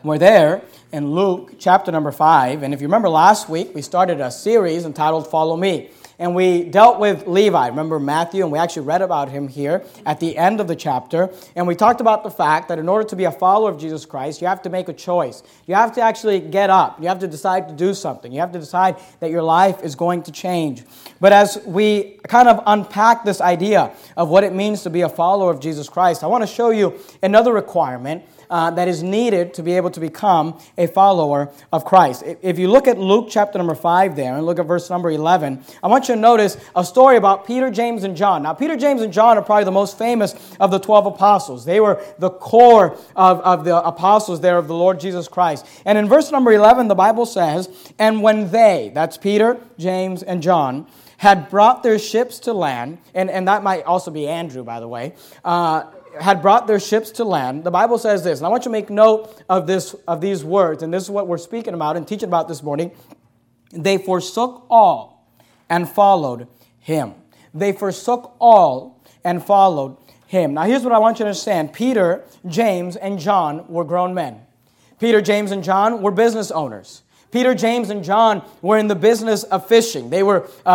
We're there in Luke chapter number 5. And if you remember last week, we started a series entitled Follow Me. And we dealt with Levi. Remember Matthew, and we actually read about him here at the end of the chapter. And we talked about the fact that in order to be a follower of Jesus Christ, you have to make a choice. You have to actually get up. You have to decide to do something. You have to decide that your life is going to change. But as we kind of unpack this idea of what it means to be a follower of Jesus Christ, I want to show you another requirement that is needed to be able to become a follower of Christ. If you look at Luke chapter number 5 there and look at verse number 11, I want you to notice a story about Peter, James, and John. Now, Peter, James, and John are probably the most famous of the 12 apostles. They were the core of the apostles there of the Lord Jesus Christ. And in verse number 11, the Bible says, "And when they," that's Peter, James, and John, "had brought their ships to land," and that might also be Andrew, by the way, had brought their ships to land, the Bible says this, and I want you to make note of these words, and this is what we're speaking about and teaching about this morning. They forsook all and followed him. They forsook all and followed him. Now here's what I want you to understand. Peter, James, and John were grown men. Peter, James, and John were business owners. Peter, James, and John were in the business of fishing. They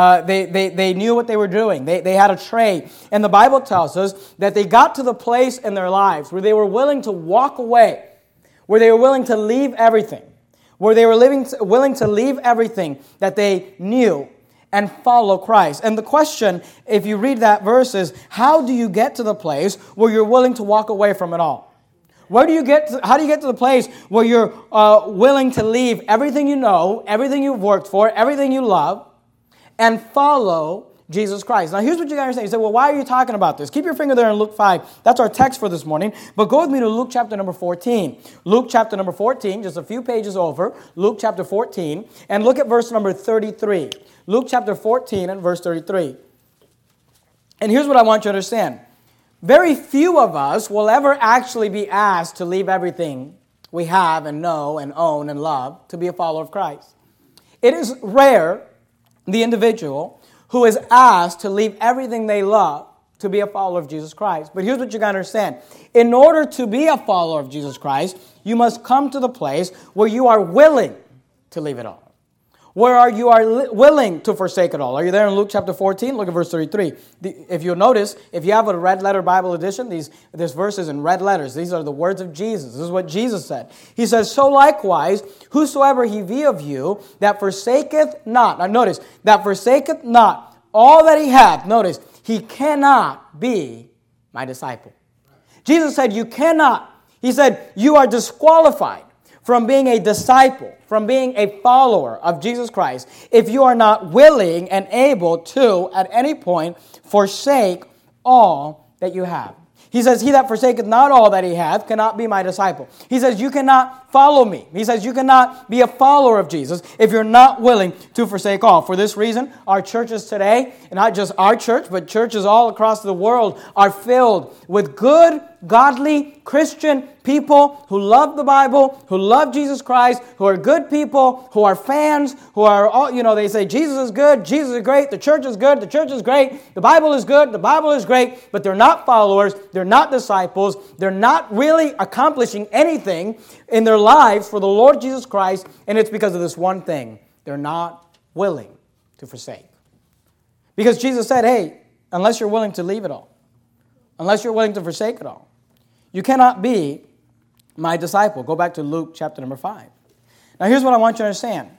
knew what they were doing. They had a trade. And the Bible tells us that they got to the place in their lives where they were willing to walk away, where they were willing to leave everything, where they were willing to leave everything that they knew and follow Christ. And the question, if you read that verse, is how do you get to the place where you're willing to walk away from it all? How do you get to the place where you're willing to leave everything you know, everything you've worked for, everything you love, and follow Jesus Christ? Now, here's what you got to understand. You say, well, why are you talking about this? Keep your finger there in Luke 5. That's our text for this morning. But go with me to Luke chapter number 14. Luke chapter number 14, just a few pages over. Luke chapter 14. And look at verse number 33. Luke chapter 14 and verse 33. And here's what I want you to understand. Very few of us will ever actually be asked to leave everything we have and know and own and love to be a follower of Christ. It is rare, the individual who is asked to leave everything they love to be a follower of Jesus Christ. But here's what you got to understand. In order to be a follower of Jesus Christ, you must come to the place where you are willing to leave it all. Where you are willing to forsake it all. Are you there in Luke chapter 14? Look at verse 33. If you'll notice, if you have a red letter Bible edition, this verse is in red letters. These are the words of Jesus. This is what Jesus said. He says, "So likewise, whosoever he be of you that forsaketh not," now notice, "that forsaketh not all that he hath," notice, "he cannot be my disciple." Jesus said, you cannot. He said, you are disqualified from being a disciple, from being a follower of Jesus Christ, if you are not willing and able to, at any point, forsake all that you have. He says, "He that forsaketh not all that he hath cannot be my disciple." He says, you cannot follow me. He says, you cannot be a follower of Jesus if you're not willing to forsake all. For this reason, our churches today, and not just our church, but churches all across the world, are filled with good, godly, Christian people who love the Bible, who love Jesus Christ, who are good people, who are fans, who are all, they say Jesus is good, Jesus is great, the church is good, the church is great, the Bible is good, the Bible is great, but they're not followers, they're not disciples, they're not really accomplishing anything in their lives for the Lord Jesus Christ, and it's because of this one thing. They're not willing to forsake. Because Jesus said, hey, unless you're willing to leave it all, unless you're willing to forsake it all, you cannot be my disciple. Go back to Luke chapter number 5. Now here's what I want you to understand.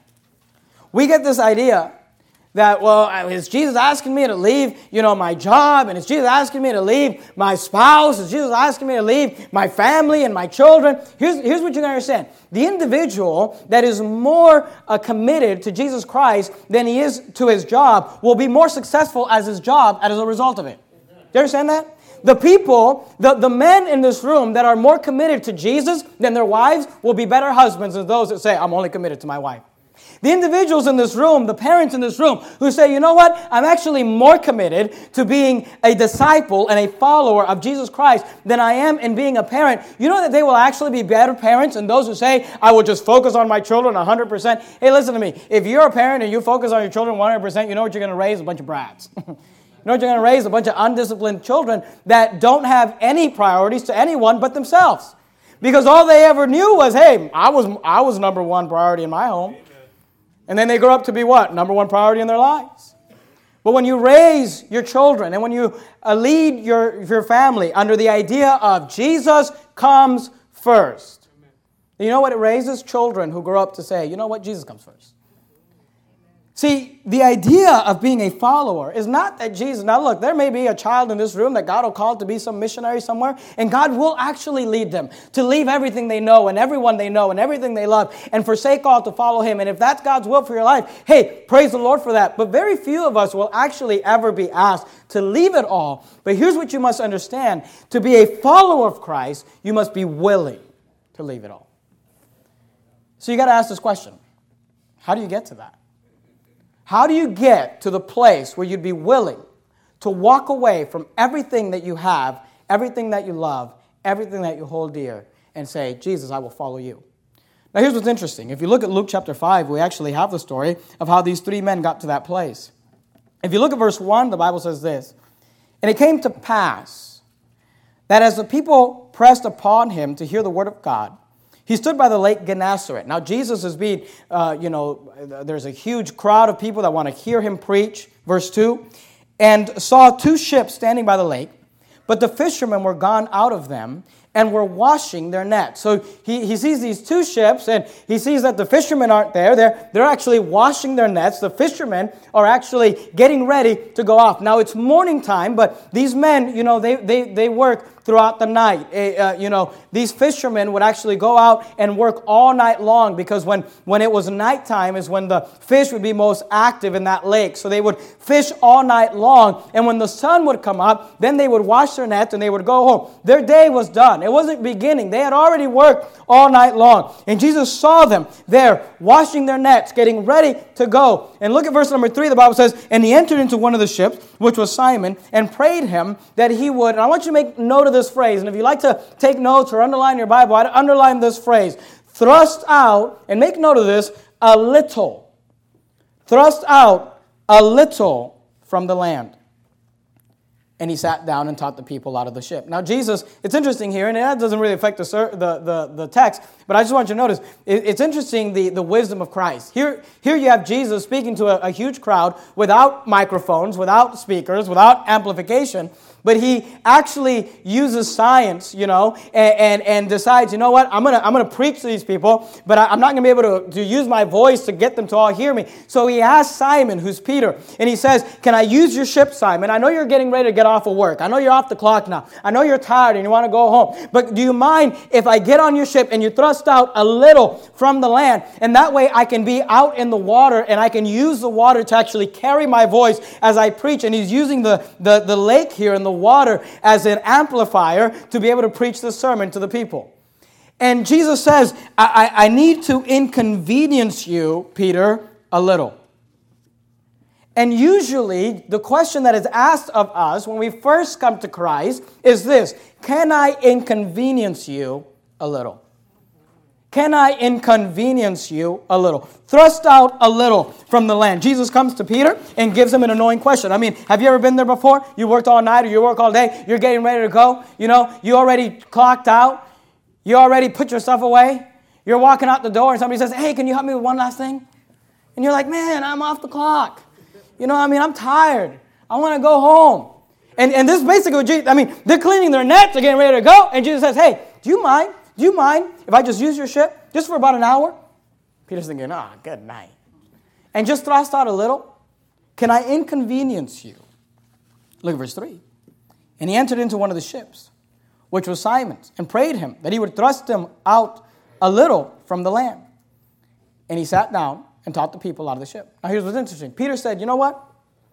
We get this idea that, well, is Jesus asking me to leave, my job? And is Jesus asking me to leave my spouse? Is Jesus asking me to leave my family and my children? Here's what you got to understand. The individual that is more committed to Jesus Christ than he is to his job will be more successful as his job as a result of it. Do you understand that? The people, the men in this room that are more committed to Jesus than their wives will be better husbands than those that say, I'm only committed to my wife. The individuals in this room, the parents in this room who say, you know what, I'm actually more committed to being a disciple and a follower of Jesus Christ than I am in being a parent. You know that they will actually be better parents than those who say, I will just focus on my children 100%. Hey, listen to me. If you're a parent and you focus on your children 100%, you know what you're going to raise? A bunch of brats. You know what you're going to raise? A bunch of undisciplined children that don't have any priorities to anyone but themselves. Because all they ever knew was, hey, I was number one priority in my home. And then they grow up to be what? Number one priority in their lives. But when you raise your children and when you lead your family under the idea of Jesus comes first, you know what? It raises children who grow up to say, you know what? Jesus comes first. See, the idea of being a follower is not that Jesus... Now look, there may be a child in this room that God will call to be some missionary somewhere, and God will actually lead them to leave everything they know and everyone they know and everything they love and forsake all to follow Him. And if that's God's will for your life, hey, praise the Lord for that. But very few of us will actually ever be asked to leave it all. But here's what you must understand. To be a follower of Christ, you must be willing to leave it all. So you got to ask this question. How do you get to that? How do you get to the place where you'd be willing to walk away from everything that you have, everything that you love, everything that you hold dear, and say, Jesus, I will follow you? Now here's what's interesting. If you look at Luke chapter 5, we actually have the story of how these three men got to that place. If you look at verse 1, the Bible says this, and it came to pass that as the people pressed upon him to hear the word of God, he stood by the lake Gennesaret. Now, Jesus is being, there's a huge crowd of people that want to hear him preach. Verse 2, and saw two ships standing by the lake, but the fishermen were gone out of them and were washing their nets. So he sees these two ships, and he sees that the fishermen aren't there. They're actually washing their nets. The fishermen are actually getting ready to go off. Now, it's morning time, but these men, they work throughout the night. These fishermen would actually go out and work all night long, because when it was nighttime is when the fish would be most active in that lake. So they would fish all night long, and when the sun would come up, then they would wash their nets and they would go home. Their day was done. It wasn't beginning. They had already worked all night long. And Jesus saw them there washing their nets, getting ready to go. And look at verse number 3. The Bible says, and he entered into one of the ships, which was Simon, and prayed him that he would. And I want you to make note of this phrase. And if you like to take notes or underline your Bible, I'd underline this phrase. Thrust out, and make note of this, a little. Thrust out a little from the land. And he sat down and taught the people out of the ship. Now Jesus, it's interesting here, and that doesn't really affect the text, but I just want you to notice, it's interesting the wisdom of Christ. Here you have Jesus speaking to a huge crowd without microphones, without speakers, without amplification, but he actually uses science, and decides, you know what, I'm gonna preach to these people, but I'm not gonna be able to use my voice to get them to all hear me. So he asks Simon, who's Peter, and he says, can I use your ship, Simon? I know you're getting ready to get off of work. I know you're off the clock now. I know you're tired and you want to go home. But do you mind if I get on your ship and you thrust out a little from the land? And that way I can be out in the water and I can use the water to actually carry my voice as I preach. And he's using the lake here and the water as an amplifier to be able to preach the sermon to the people. And Jesus says, I need to inconvenience you, Peter, a little. And usually, the question that is asked of us when we first come to Christ is this: can I inconvenience you a little? Can I inconvenience you a little? Thrust out a little from the land. Jesus comes to Peter and gives him an annoying question. I mean, have you ever been there before? You worked all night or you work all day. You're getting ready to go. You already clocked out. You already put your stuff away. You're walking out the door and somebody says, hey, can you help me with one last thing? And you're like, man, I'm off the clock. I'm tired. I want to go home. And this is basically what Jesus, they're cleaning their nets, they're getting ready to go, and Jesus says, hey, do you mind if I just use your ship just for about an hour? Peter's thinking, good night. And just thrust out a little. Can I inconvenience you? Look at verse 3. And he entered into one of the ships, which was Simon's, and prayed him that he would thrust him out a little from the land. And he sat down and taught the people out of the ship. Now here's what's interesting. Peter said, you know what?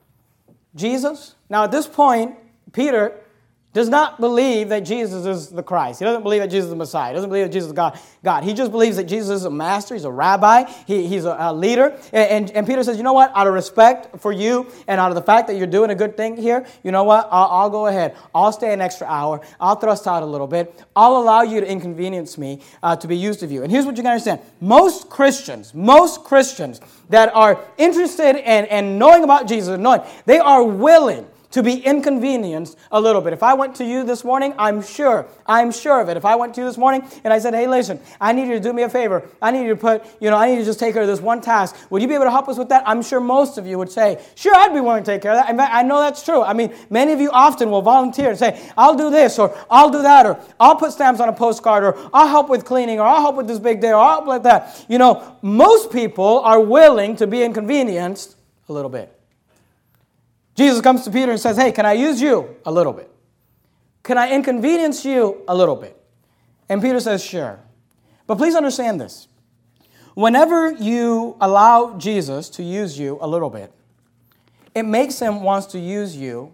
Jesus. Now at this point, Peter does not believe that Jesus is the Christ. He doesn't believe that Jesus is the Messiah. He doesn't believe that Jesus is God. He just believes that Jesus is a master. He's a rabbi. He's a leader. And Peter says, you know what? Out of respect for you and out of the fact that you're doing a good thing here, you know what? I'll go ahead. I'll stay an extra hour. I'll thrust out a little bit. I'll allow you to inconvenience me to be used of you. And here's what you got to understand. Most Christians that are interested in knowing about Jesus, they are willing to be inconvenienced a little bit. If I went to you this morning, I'm sure of it. If I went to you this morning and I said, hey, listen, I need you to do me a favor. I need you to I need you to just take care of this one task. Would you be able to help us with that? I'm sure most of you would say, sure, I'd be willing to take care of that. In fact, I know that's true. I mean, many of you often will volunteer and say, I'll do this, or I'll do that, or I'll put stamps on a postcard, or I'll help with cleaning, or I'll help with this big day, or I'll help like that. Most people are willing to be inconvenienced a little bit. Jesus comes to Peter and says, hey, can I use you a little bit? Can I inconvenience you a little bit? And Peter says, sure. But please understand this. Whenever you allow Jesus to use you a little bit, it makes him want to use you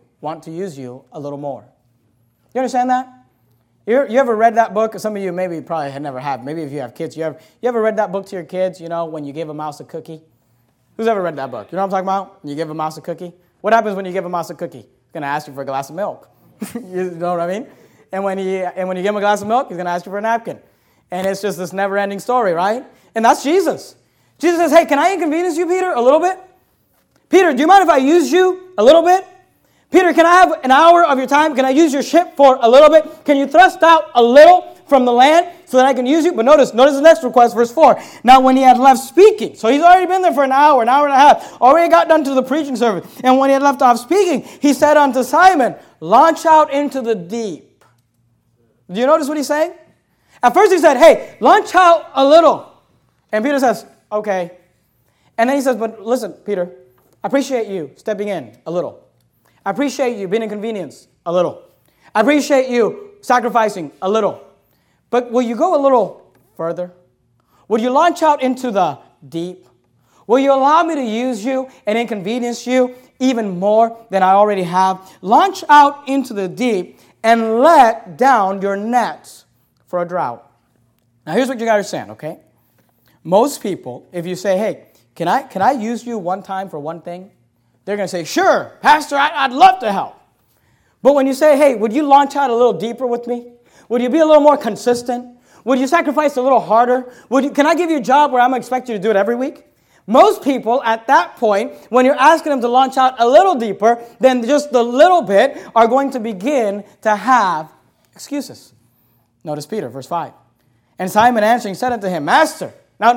a little more. You understand that? You ever read that book? Some of you maybe probably had never have. Maybe if you have kids, you ever read that book to your kids, when you give a mouse a cookie? Who's ever read that book? You know what I'm talking about? You give a mouse a cookie? What happens when you give a mouse a cookie? He's going to ask you for a glass of milk. You know what I mean? And when you give him a glass of milk, he's going to ask you for a napkin. And it's just this never-ending story, right? And that's Jesus. Jesus says, hey, can I inconvenience you, Peter, a little bit? Peter, do you mind if I use you a little bit? Peter, can I have an hour of your time? Can I use your ship for a little bit? Can you thrust out a little from the land so that I can use you? But notice the next request, verse 4. Now when he had left speaking, so he's already been there for an hour and a half, already got done to the preaching service. And when he had left off speaking, he said unto Simon, launch out into the deep. Do you notice what he's saying? At first he said, hey, launch out a little. And Peter says, okay. And then he says, but listen, Peter, I appreciate you stepping in a little. I appreciate you being inconvenienced a little. I appreciate you sacrificing a little. But will you go a little further? Will you launch out into the deep? Will you allow me to use you and inconvenience you even more than I already have? Launch out into the deep and let down your nets for a drought. Now here's what you got to understand, okay? Most people, if you say, hey, can I use you one time for one thing? They're going to say, sure, Pastor, I'd love to help. But when you say, hey, would you launch out a little deeper with me? Would you be a little more consistent? Would you sacrifice a little harder? Can I give you a job where I'm going to expect you to do it every week? Most people at that point, when you're asking them to launch out a little deeper than just the little bit, are going to begin to have excuses. Notice Peter, verse 5. And Simon answering said unto him, Master,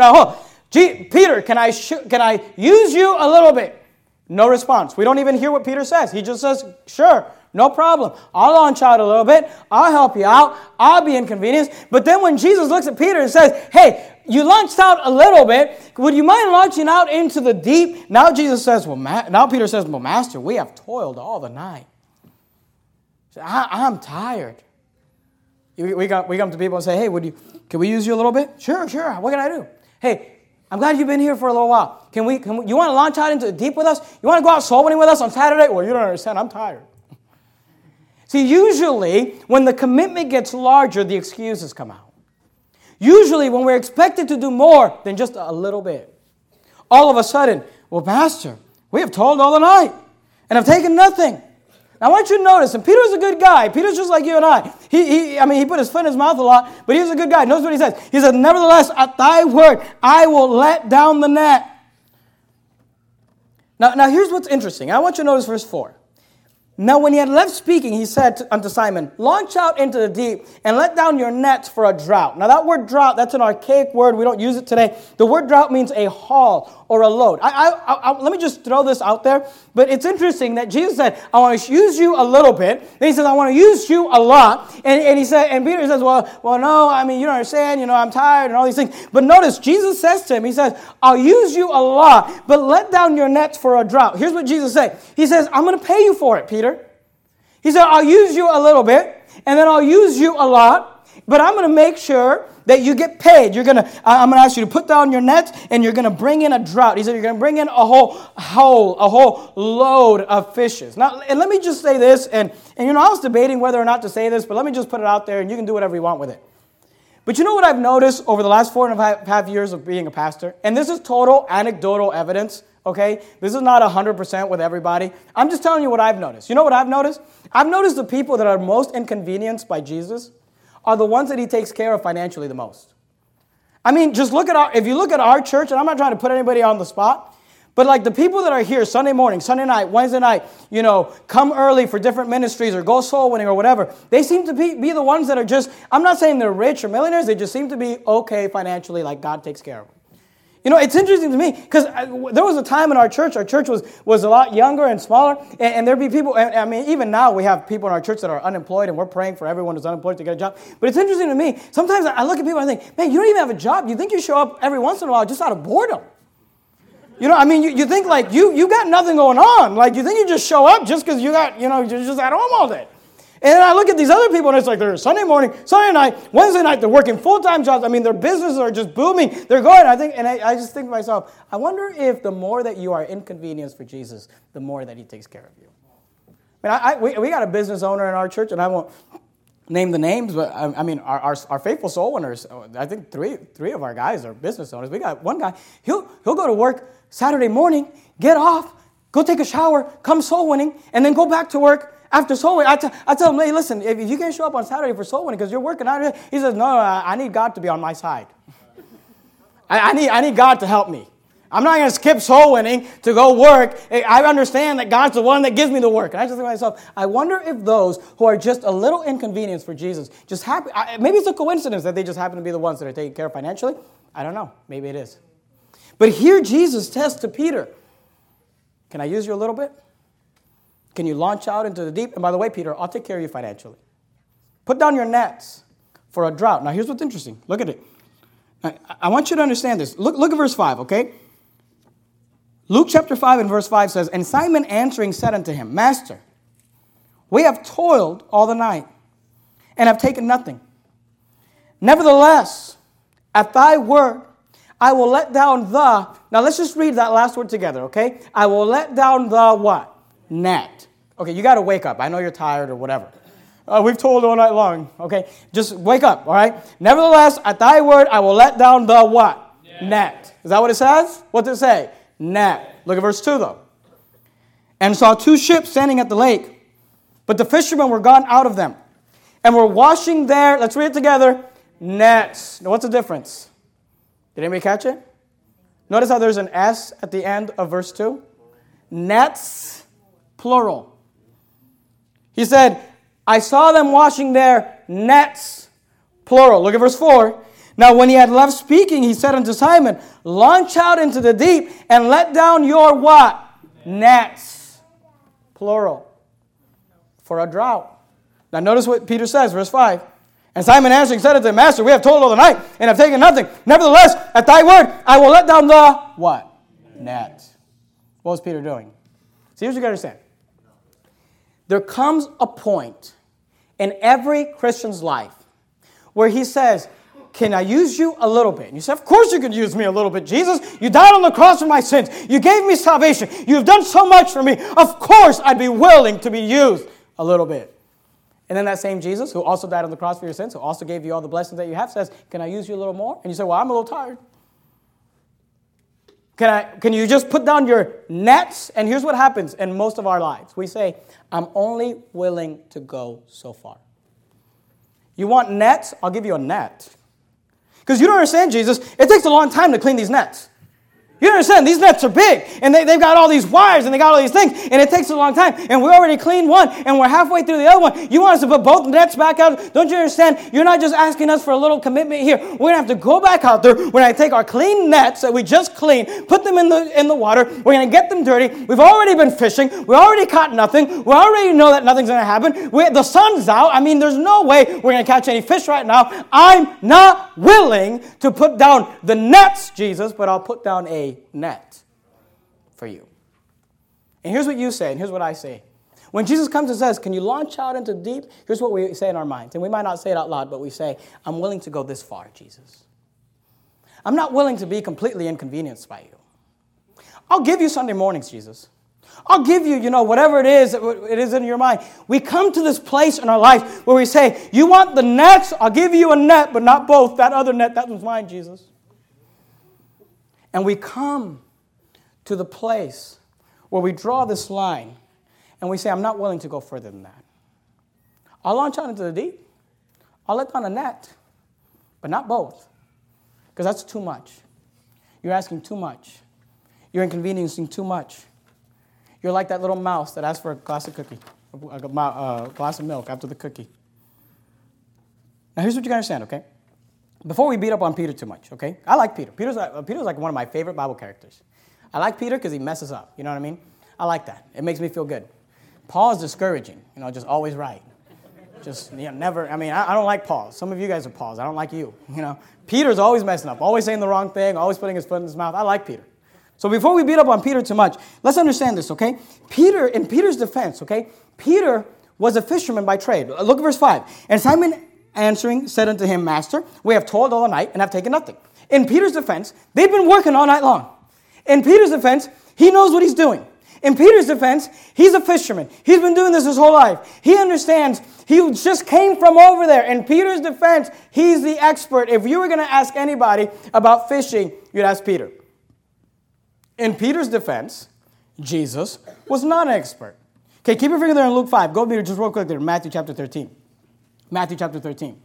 Peter, can I use you a little bit? No response. We don't even hear what Peter says. He just says, sure, no problem. I'll launch out a little bit. I'll help you out. I'll be inconvenienced. But then when Jesus looks at Peter and says, hey, you launched out a little bit. Would you mind launching out into the deep? Now Jesus says, now Peter says, well, Master, we have toiled all the night. I'm tired. We come to people and say, hey, can we use you a little bit? Sure. What can I do? Hey, I'm glad you've been here for a little while. You want to launch out into the deep with us? You want to go out soul winning with us on Saturday? Well, you don't understand. I'm tired. See, usually when the commitment gets larger, the excuses come out. Usually when we're expected to do more than just a little bit, all of a sudden, well, Pastor, we have toiled all the night and have taken nothing. Now, I want you to notice, and Peter's a good guy. Peter's just like you and I. He put his foot in his mouth a lot, but he's a good guy. Notice what he says. He says, nevertheless, at thy word, I will let down the net. Now here's what's interesting. I want you to notice verse 4. Now, when he had left speaking, he said unto Simon, launch out into the deep and let down your nets for a drought. Now, that word drought, that's an archaic word. We don't use it today. The word drought means a haul or a load. Let me just throw this out there. But it's interesting that Jesus said, I want to use you a little bit. Then he says, I want to use you a lot. And Peter says, well, no, you don't understand. I'm tired and all these things. But notice, Jesus says to him, he says, I'll use you a lot, but let down your nets for a drought. Here's what Jesus said. He says, I'm going to pay you for it, Peter. He said, I'll use you a little bit, and then I'll use you a lot, but I'm going to make sure that you get paid. I'm going to ask you to put down your nets, and you're going to bring in a drought. He said, you're going to bring in a whole load of fishes. Now, and let me just say this, and I was debating whether or not to say this, but let me just put it out there, and you can do whatever you want with it. But you know what I've noticed over the last 4.5 years of being a pastor? And this is total anecdotal evidence, okay? This is not 100% with everybody. I'm just telling you what I've noticed. You know what I've noticed? I've noticed the people that are most inconvenienced by Jesus are the ones that he takes care of financially the most. Just if you look at our church, and I'm not trying to put anybody on the spot, But like the people that are here Sunday morning, Sunday night, Wednesday night, come early for different ministries or go soul winning or whatever, they seem to be the ones that are just, I'm not saying they're rich or millionaires, they just seem to be okay financially, like God takes care of them. It's interesting to me because there was a time in our church was a lot younger and smaller, and there'd be people, I mean, even now we have people in our church that are unemployed, and we're praying for everyone who's unemployed to get a job. But it's interesting to me, sometimes I look at people and I think, man, you don't even have a job. You think you show up every once in a while just out of boredom. You think like you got nothing going on. Like you think you just show up just because you got, you're just at home all day. And then I look at these other people and it's like they're Sunday morning, Sunday night, Wednesday night, they're working full-time jobs. I mean, their businesses are just booming. They're going, I just think to myself, I wonder if the more that you are inconvenienced for Jesus, the more that he takes care of you. I mean, we got a business owner in our church, and I won't name the names, but I mean, our faithful soul winners, I think three of our guys are business owners. We got one guy, he'll go to work Saturday morning, get off, go take a shower, come soul winning, and then go back to work after soul winning. I tell him, hey, listen, if you can't show up on Saturday for soul winning because you're working out here, he says, no, I need God to be on my side. I need God to help me. I'm not going to skip soul winning to go work. I understand that God's the one that gives me the work. And I just think to myself, I wonder if those who are just a little inconvenienced for Jesus, just happen, maybe it's a coincidence that they just happen to be the ones that are taken care of financially. I don't know. Maybe it is. But here Jesus says to Peter, can I use you a little bit? Can you launch out into the deep? And by the way, Peter, I'll take care of you financially. Put down your nets for a drought. Now, here's what's interesting. Look at it. I want you to understand this. Look at verse 5, okay? Luke chapter 5 and verse 5 says, and Simon answering said unto him, Master, we have toiled all the night and have taken nothing. Nevertheless, at thy word, I will let down the, now let's just read that last word together, okay? I will let down the what? Net. Okay, you got to wake up. I know you're tired or whatever. We've toiled all night long, okay? Just wake up, all right? Nevertheless, at thy word, I will let down the what? Net. Is that what it says? What does it say? Net. Look at verse 2, though. And saw two ships standing at the lake, but the fishermen were gone out of them, and were washing their, let's read it together, nets. Now, what's the difference? Did anybody catch it? Notice how there's an S at the end of verse 2. Nets, plural. He said, I saw them washing their nets, plural. Look at verse 4. Now when he had left speaking, he said unto Simon, launch out into the deep and let down your what? Nets, plural, for a drought. Now notice what Peter says, verse 5. And Simon answering said unto him, Master, we have toiled all the night and have taken nothing. Nevertheless, at thy word, I will let down the what? Net. What was Peter doing? See, here's what you got to understand. There comes a point in every Christian's life where he says, can I use you a little bit? And you say, of course you can use me a little bit, Jesus. You died on the cross for my sins. You gave me salvation. You've done so much for me. Of course I'd be willing to be used a little bit. And then that same Jesus, who also died on the cross for your sins, who also gave you all the blessings that you have, says, can I use you a little more? And you say, well, I'm a little tired. Can you just put down your nets? And here's what happens in most of our lives. We say, I'm only willing to go so far. You want nets? I'll give you a net. Because you don't understand, Jesus, it takes a long time to clean these nets. You understand, these nets are big, and they've got all these wires, and they got all these things, and it takes a long time, and we already cleaned one, and we're halfway through the other one. You want us to put both nets back out? Don't you understand? You're not just asking us for a little commitment here. We're going to have to go back out there. We're going to take our clean nets that we just cleaned, put them in the water. We're going to get them dirty. We've already been fishing. We already caught nothing. We already know that nothing's going to happen. The sun's out. I mean, there's no way we're going to catch any fish right now. I'm not willing to put down the nets, Jesus, but I'll put down a net for you. And here's what you say, and here's what I say. When Jesus comes and says, can you launch out into deep? Here's what we say in our minds. And we might not say it out loud, but we say, I'm willing to go this far, Jesus. I'm not willing to be completely inconvenienced by you. I'll give you Sunday mornings, Jesus. I'll give you, whatever it is in your mind. We come to this place in our life where we say, you want the nets? I'll give you a net, but not both. That other net, that one's mine, Jesus. And we come to the place where we draw this line and we say, I'm not willing to go further than that. I'll launch out into the deep. I'll let down a net, but not both, because that's too much. You're asking too much. You're inconveniencing too much. You're like that little mouse that asks for a glass of cookie, a glass of milk after the cookie. Now, here's what you got to understand, okay? Before we beat up on Peter too much, okay? I like Peter. Peter's like one of my favorite Bible characters. I like Peter because he messes up. You know what I mean? I like that. It makes me feel good. Paul is discouraging. Just always right. Never. I don't like Paul. Some of you guys are Pauls. I don't like you. Peter's always messing up, always saying the wrong thing, always putting his foot in his mouth. I like Peter. So before we beat up on Peter too much, let's understand this, okay? In Peter's defense, okay? Peter was a fisherman by trade. Look at verse 5. And Simon answering said unto him, Master, we have toiled all night and have taken nothing. In Peter's defense, they've been working all night long. In Peter's defense, he knows what he's doing. In Peter's defense, he's a fisherman. He's been doing this his whole life. He understands. He just came from over there. In Peter's defense, he's the expert. If you were going to ask anybody about fishing, you'd ask Peter. In Peter's defense, Jesus was not an expert. Okay, keep your finger there in Luke 5. Go there just real quick there. Matthew chapter 13. Matthew chapter 13.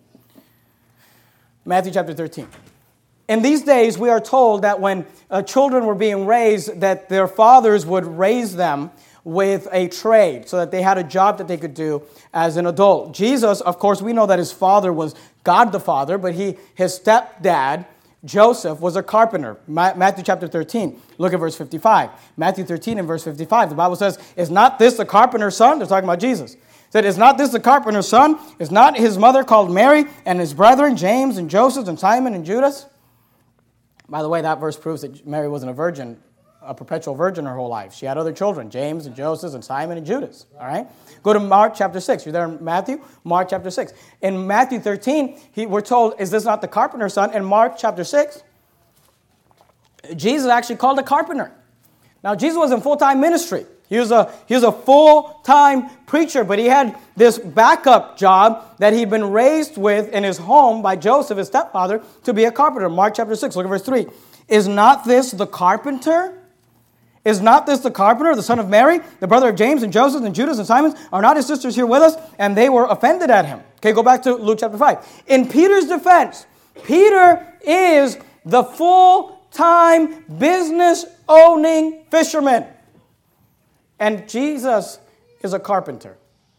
Matthew chapter 13. In these days, we are told that when children were being raised, that their fathers would raise them with a trade so that they had a job that they could do as an adult. Jesus, of course, we know that his father was God the Father, but his stepdad, Joseph, was a carpenter. Matthew chapter 13. Look at verse 55. Matthew 13 and verse 55. The Bible says, is not this the carpenter's son? They're talking about Jesus. Said, is not this the carpenter's son? Is not his mother called Mary and his brethren, James and Joseph and Simon and Judas? By the way, that verse proves that Mary wasn't a virgin, a perpetual virgin her whole life. She had other children, James and Joseph and Simon and Judas. All right? Go to Mark chapter 6. You're there in Matthew? Mark chapter 6. In Matthew 13, we're told, is this not the carpenter's son? In Mark chapter 6, Jesus actually called a carpenter. Now, Jesus was in full-time ministry. He was a full-time preacher, but he had this backup job that he'd been raised with in his home by Joseph, his stepfather, to be a carpenter. Mark chapter 6, look at verse 3. Is not this the carpenter? Is not this the carpenter, the son of Mary, the brother of James and Joseph and Judas and Simon? Are not his sisters here with us? And they were offended at him. Okay, go back to Luke chapter 5. In Peter's defense, Peter is the full-time business-owning fisherman. And Jesus is a carpenter.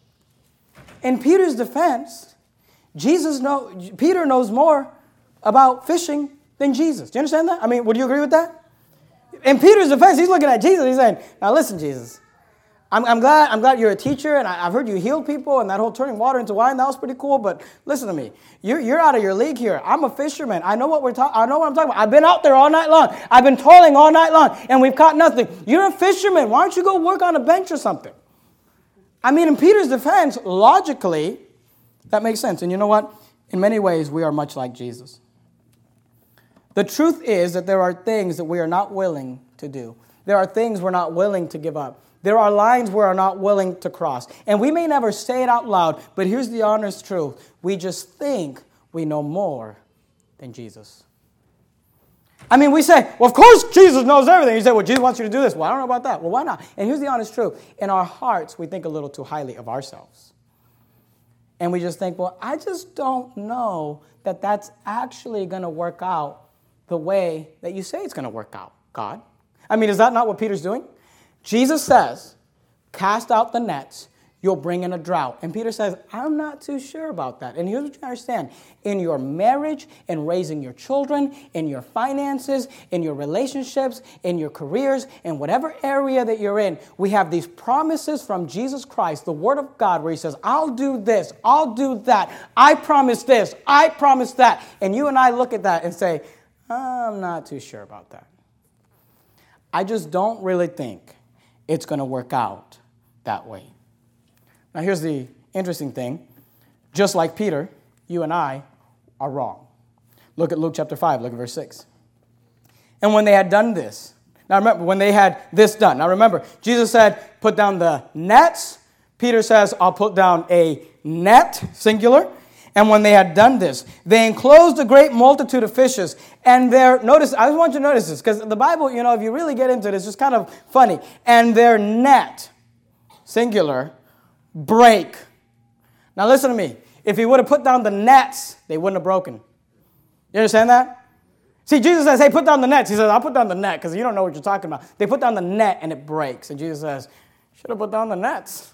In Peter's defense, Peter knows more about fishing than Jesus. Do you understand that? Would you agree with that? In Peter's defense, he's looking at Jesus. He's saying, now listen, Jesus, I'm glad you're a teacher, and I've heard you heal people, and that whole turning water into wine, that was pretty cool, but listen to me. You're out of your league here. I'm a fisherman. I know what I'm talking about. I've been out there all night long. I've been toiling all night long, and we've caught nothing. You're a fisherman. Why don't you go work on a bench or something? In Peter's defense, logically, that makes sense. And you know what? In many ways, we are much like Jesus. The truth is that there are things that we are not willing to do. There are things we're not willing to give up. There are lines we're not willing to cross. And we may never say it out loud, but here's the honest truth. We just think we know more than Jesus. We say, well, of course Jesus knows everything. You say, well, Jesus wants you to do this. Well, I don't know about that. Well, why not? And here's the honest truth. In our hearts, we think a little too highly of ourselves. And we just think, well, I just don't know that that's actually going to work out the way that you say it's going to work out, God. Is that not what Peter's doing? Jesus says, cast out the nets, you'll bring in a drought. And Peter says, I'm not too sure about that. And here's what you understand. In your marriage, in raising your children, in your finances, in your relationships, in your careers, in whatever area that you're in, we have these promises from Jesus Christ, the Word of God, where he says, I'll do this, I'll do that, I promise this, I promise that. And you and I look at that and say, I'm not too sure about that. I just don't really think it's going to work out that way. Now, here's the interesting thing. Just like Peter, you and I are wrong. Look at Luke chapter 5. Look at verse 6. And when they had done this, now remember, when they had this done. Now remember, Jesus said, put down the nets. Peter says, I'll put down a net, singular. And when they had done this, they enclosed a great multitude of fishes. And notice, I just want you to notice this, because the Bible, if you really get into it, it's just kind of funny. And their net, singular, break. Now listen to me. If he would have put down the nets, they wouldn't have broken. You understand that? See, Jesus says, hey, put down the nets. He says, I'll put down the net because you don't know what you're talking about. They put down the net and it breaks. And Jesus says, should have put down the nets.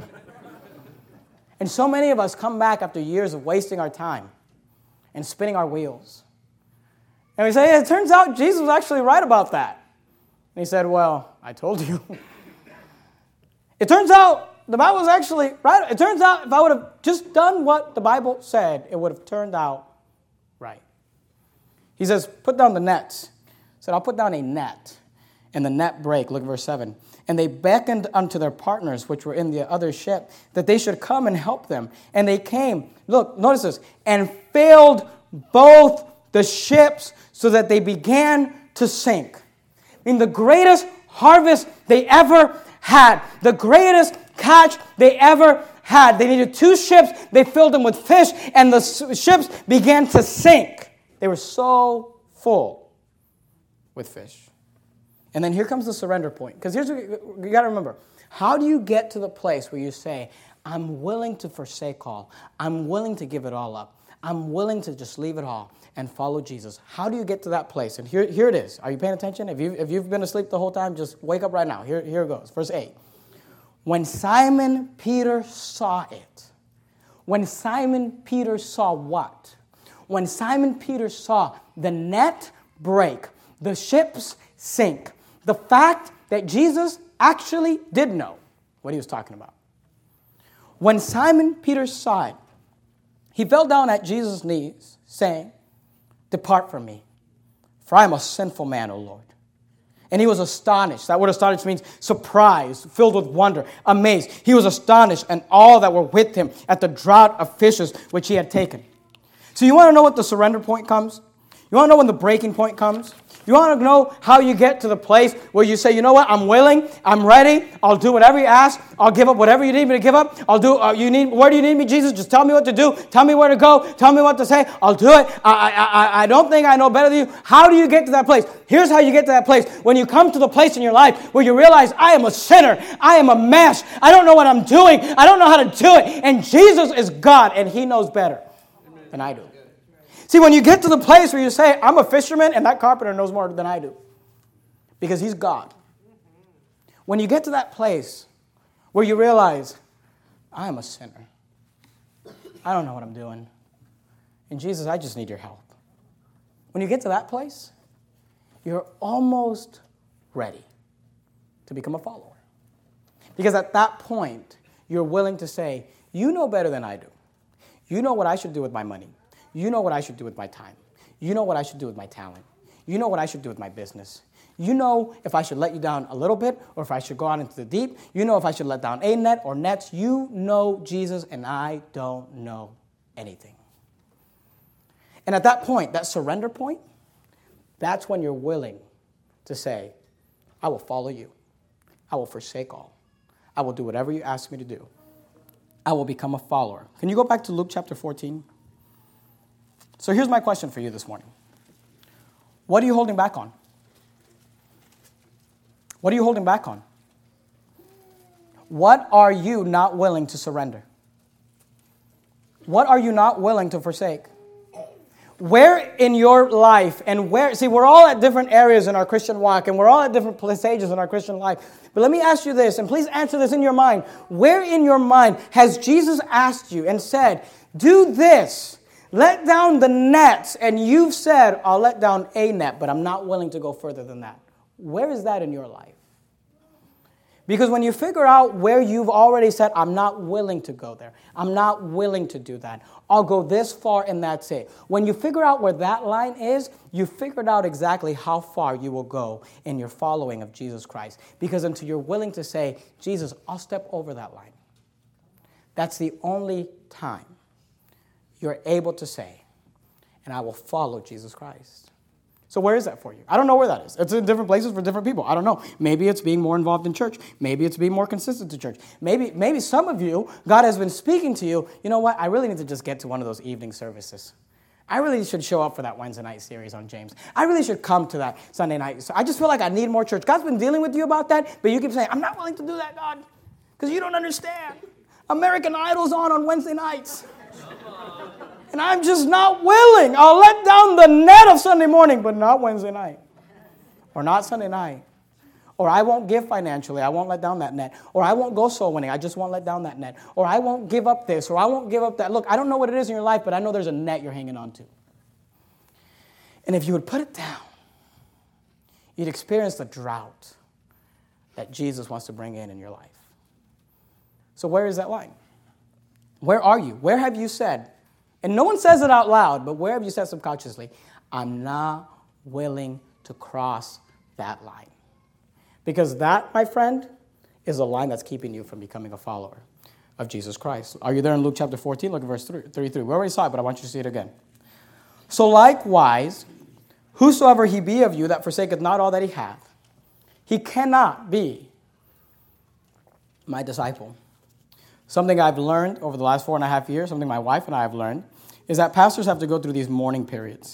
And so many of us come back after years of wasting our time and spinning our wheels. And we say, hey, it turns out Jesus was actually right about that. And he said, well, I told you. It turns out the Bible was actually right. It turns out if I would have just done what the Bible said, it would have turned out right. He says, put down the nets. He said, I'll put down a net. And the net brake. Look at verse 7. And they beckoned unto their partners, which were in the other ship, that they should come and help them. And they came, look, notice this, and filled both the ships so that they began to sink. I mean, the greatest harvest they ever had, the greatest catch they ever had. They needed 2 ships. They filled them with fish, and the ships began to sink. They were so full with fish. And then here comes the surrender point. Because here's what you got to remember. How do you get to the place where you say, I'm willing to forsake all. I'm willing to give it all up. I'm willing to just leave it all and follow Jesus. How do you get to that place? And here it is. Are you paying attention? If you've been asleep the whole time, just wake up right now. Here it goes. Verse 8. When Simon Peter saw it. When Simon Peter saw what? When Simon Peter saw the net break, the ships sink. The fact that Jesus actually did know what he was talking about. When Simon Peter saw it, he fell down at Jesus' knees, saying, depart from me, for I am a sinful man, O Lord. And he was astonished. That word astonished means surprised, filled with wonder, amazed. He was astonished, and all that were with him at the draught of fishes which he had taken. So you want to know what the surrender point comes? You want to know when the breaking point comes? You want to know how you get to the place where you say, you know what, I'm willing, I'm ready, I'll do whatever you ask, I'll give up whatever you need me to give up, I'll do, where do you need me, Jesus? Just tell me what to do, tell me where to go, tell me what to say, I'll do it. I don't think I know better than you. How do you get to that place? Here's how you get to that place. When you come to the place in your life where you realize, I am a sinner, I am a mess, I don't know what I'm doing, I don't know how to do it, and Jesus is God, and he knows better than I do. See, when you get to the place where you say, I'm a fisherman, and that carpenter knows more than I do, because he's God. When you get to that place where you realize, I am a sinner. I don't know what I'm doing. And Jesus, I just need your help. When you get to that place, you're almost ready to become a follower. Because at that point, you're willing to say, you know better than I do. You know what I should do with my money. You know what I should do with my time. You know what I should do with my talent. You know what I should do with my business. You know if I should let you down a little bit or if I should go out into the deep. You know if I should let down a net or nets. You know Jesus, and I don't know anything. And at that point, that surrender point, that's when you're willing to say, I will follow you. I will forsake all. I will do whatever you ask me to do. I will become a follower. Can you go back to Luke chapter 14? So here's my question for you this morning. What are you holding back on? What are you holding back on? What are you not willing to surrender? What are you not willing to forsake? Where in your life and where, see, we're all at different areas in our Christian walk and we're all at different stages in our Christian life. But let me ask you this, and please answer this in your mind. Where in your mind has Jesus asked you and said, do this? Let down the nets, and you've said, I'll let down a net, but I'm not willing to go further than that. Where is that in your life? Because when you figure out where you've already said, I'm not willing to go there, I'm not willing to do that, I'll go this far and that's it. When you figure out where that line is, you figured out exactly how far you will go in your following of Jesus Christ. Because until you're willing to say, Jesus, I'll step over that line, that's the only time you're able to say, and I will follow Jesus Christ. So where is that for you? I don't know where that is. It's in different places for different people. I don't know. Maybe it's being more involved in church. Maybe it's being more consistent to church. Maybe some of you, God has been speaking to you, you know what, I really need to just get to one of those evening services. I really should show up for that Wednesday night series on James. I really should come to that Sunday night. So I just feel like I need more church. God's been dealing with you about that, but you keep saying, I'm not willing to do that, God, because you don't understand. American Idol's on Wednesday nights. And And I'm just not willing. I'll let down the net of Sunday morning, but not Wednesday night. Or not Sunday night. Or I won't give financially. I won't let down that net. Or I won't go soul winning. I just won't let down that net. Or I won't give up this. Or I won't give up that. Look, I don't know what it is in your life, but I know there's a net you're hanging on to. And if you would put it down, you'd experience the drought that Jesus wants to bring in your life. So where is that line? Where are you? Where have you said, and no one says it out loud, but where have you said subconsciously, I'm not willing to cross that line? Because that, my friend, is a line that's keeping you from becoming a follower of Jesus Christ. Are you there in Luke chapter 14? Look at verse 33. We already saw it, but I want you to see it again. So likewise, whosoever he be of you that forsaketh not all that he hath, he cannot be my disciple. Something I've learned over the last 4.5 years, something my wife and I have learned, is that pastors have to go through these mourning periods.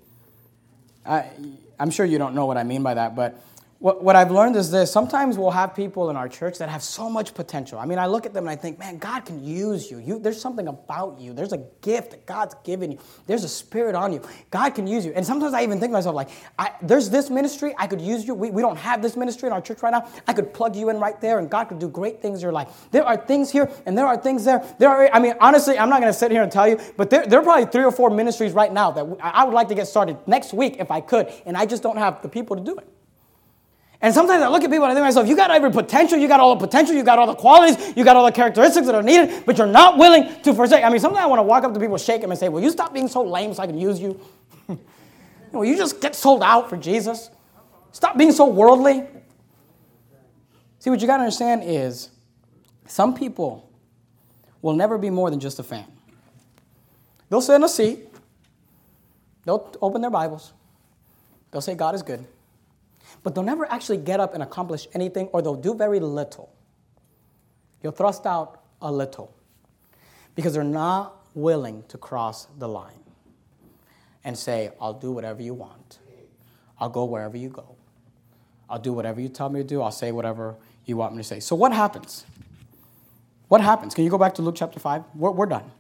I'm sure you don't know what I mean by that, but what I've learned is this. Sometimes we'll have people in our church that have so much potential. I mean, I look at them and I think, man, God can use you. There's something about you. There's a gift that God's given you. There's a spirit on you. God can use you. And sometimes I even think to myself, like, there's this ministry. I could use you. We don't have this ministry in our church right now. I could plug you in right there and God could do great things in your life. There are things here and there are things there. Honestly, I'm not going to sit here and tell you, but there are probably 3 or 4 ministries right now that I would like to get started next week if I could. And I just don't have the people to do it. And sometimes I look at people and I think to myself, you got every potential, you got all the potential, you got all the qualities, you got all the characteristics that are needed, but you're not willing to forsake. I mean, sometimes I want to walk up to people, shake them and say, will you stop being so lame so I can use you? Will you just get sold out for Jesus? Stop being so worldly. See, what you got to understand is some people will never be more than just a fan. They'll sit in a seat. They'll open their Bibles. They'll say God is good. But they'll never actually get up and accomplish anything, or they'll do very little. You'll thrust out a little because they're not willing to cross the line and say, I'll do whatever you want. I'll go wherever you go. I'll do whatever you tell me to do. I'll say whatever you want me to say. So what happens? What happens? Can you go back to Luke chapter 5? We're done.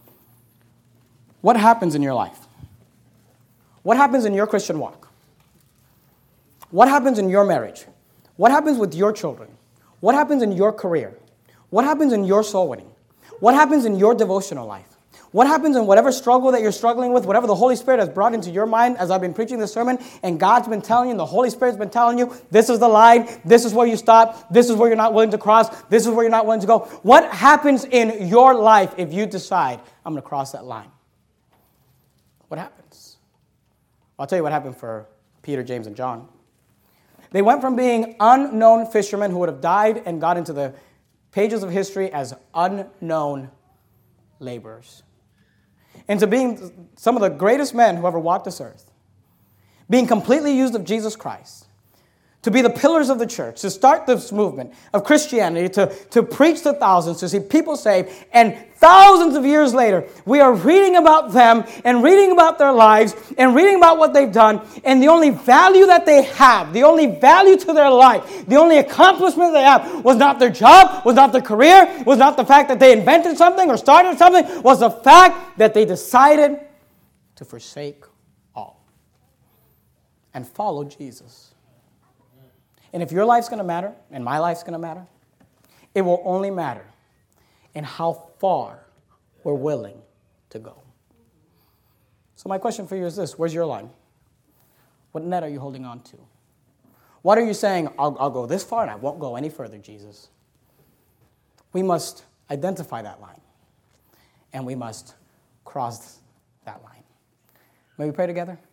What happens in your life? What happens in your Christian walk? What happens in your marriage? What happens with your children? What happens in your career? What happens in your soul winning? What happens in your devotional life? What happens in whatever struggle that you're struggling with, whatever the Holy Spirit has brought into your mind as I've been preaching this sermon, and God's been telling you, and the Holy Spirit's been telling you, this is the line, this is where you stop, this is where you're not willing to cross, this is where you're not willing to go. What happens in your life if you decide, I'm going to cross that line? What happens? I'll tell you what happened for Peter, James, and John. They went from being unknown fishermen who would have died and got into the pages of history as unknown laborers, into being some of the greatest men who ever walked this earth, being completely used of Jesus Christ, to be the pillars of the church, to start this movement of Christianity, to preach to thousands, to see people saved, and thousands of years later, we are reading about them and reading about their lives and reading about what they've done, and the only value that they have, the only value to their life, the only accomplishment they have was not their job, was not their career, was not the fact that they invented something or started something, was the fact that they decided to forsake all and follow Jesus. And if your life's going to matter, and my life's going to matter, it will only matter in how far we're willing to go. So my question for you is this. Where's your line? What net are you holding on to? What are you saying, I'll go this far and I won't go any further, Jesus? We must identify that line. And we must cross that line. May we pray together?